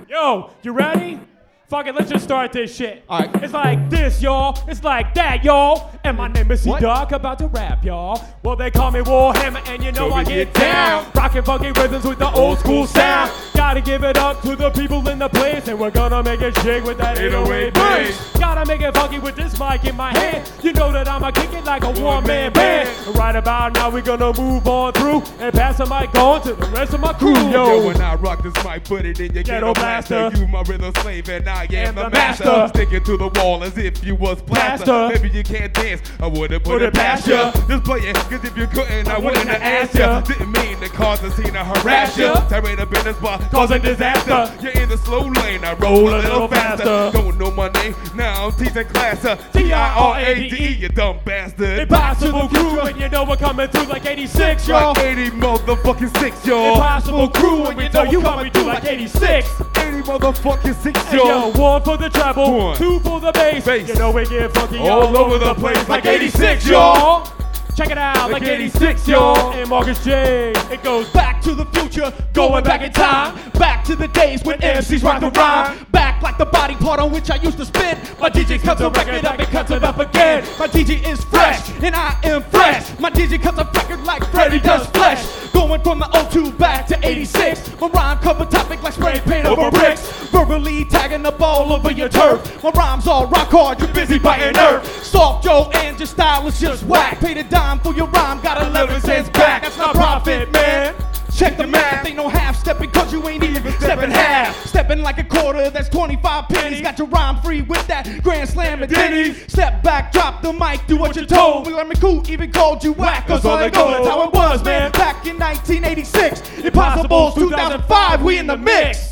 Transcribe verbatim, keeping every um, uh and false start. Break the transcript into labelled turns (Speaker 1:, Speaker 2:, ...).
Speaker 1: Yo, you ready? Fuck it, let's just start this shit.
Speaker 2: All right.
Speaker 1: It's like this, y'all. It's like that, y'all. And my name is
Speaker 2: What?
Speaker 1: C-Dog, about to rap, y'all. Well, they call me Warhammer, and you know
Speaker 2: So
Speaker 1: I
Speaker 2: we
Speaker 1: get
Speaker 2: get
Speaker 1: down.
Speaker 2: down.
Speaker 1: Rockin' funky rhythms with the old school sound. Gotta give it up to the people in the place, and we're gonna make it shake with that eight oh eight bass. Gotta make it funky with this mic in my hand. You know that I'ma kick it like a one-man band. And right about now, we're gonna move on through and pass the mic on to the rest of my crew.
Speaker 2: Yo,
Speaker 1: Yo,
Speaker 2: when I rock this mic, put it in your
Speaker 1: Ghetto
Speaker 2: ghetto blaster.
Speaker 1: blaster.
Speaker 2: You my rhythm slave and I am
Speaker 1: Am
Speaker 2: the
Speaker 1: the
Speaker 2: master.
Speaker 1: master.
Speaker 2: Sticking to the wall as if you was plaster.
Speaker 1: Plaster.
Speaker 2: Maybe you can't dance, I would've put,
Speaker 1: Put
Speaker 2: it
Speaker 1: it
Speaker 2: past
Speaker 1: past
Speaker 2: ya.
Speaker 1: ya.
Speaker 2: Just play it, cause if you couldn't, I,
Speaker 1: I
Speaker 2: wouldn't
Speaker 1: wouldn't
Speaker 2: have
Speaker 1: have
Speaker 2: asked ya.
Speaker 1: asked ya.
Speaker 2: Didn't mean to cause a scene or harass
Speaker 1: Harass
Speaker 2: ya.
Speaker 1: ya.
Speaker 2: Tirade up in the spot,
Speaker 1: Causing disaster.
Speaker 2: You're in the slow lane, I roll a little faster. Don't know my name, now I'm teasing class. T I R A D E, you dumb bastard.
Speaker 1: Impossible crew, and you know we're coming through like eighty-six, y'all.
Speaker 2: Like eighty motherfucking six, y'all.
Speaker 1: Impossible crew, and you know you coming through like eighty-six.
Speaker 2: eighty motherfucking six,
Speaker 1: Hey, yo,
Speaker 2: y'all.
Speaker 1: one for the treble,
Speaker 2: One.
Speaker 1: two for the bass.
Speaker 2: Bass.
Speaker 1: You know we get funky
Speaker 2: All
Speaker 1: all,
Speaker 2: over the place like eighty-six,
Speaker 1: y'all. Check it out,
Speaker 2: Like
Speaker 1: like eighty-six, y'all. And Marcus J. It goes back to the future, going back in time. Back to the days when M Cs rock the rhyme. Back like the body part on which I used to spin. My D J cuts a record up and cuts it up again. My D J is fresh, and I am fresh. My D J cuts a record like Freddie does flesh. Going from the oh two back to eighty-six. My rhyme cover topic like spray paint over bricks. Verbally tagging the ball over your turf. My rhymes all rock hard, you're busy biting nerve. Soft Joe and your style is just whack. Paid a dime for your rhyme, got eleven cents back. That's not profit, man. Check the math, ain't no half stepping cause you ain't even stepping half. Stepping like a quarter, that's twenty-five pennies. Got your rhyme free with that Grand Slam and Denny's. Step back, drop the mic, do what you're told. We let me cool, even called you whack, cause all they go, that's how it was, man. Back in nineteen eighty-six, Impossible's two thousand five, we in the mix.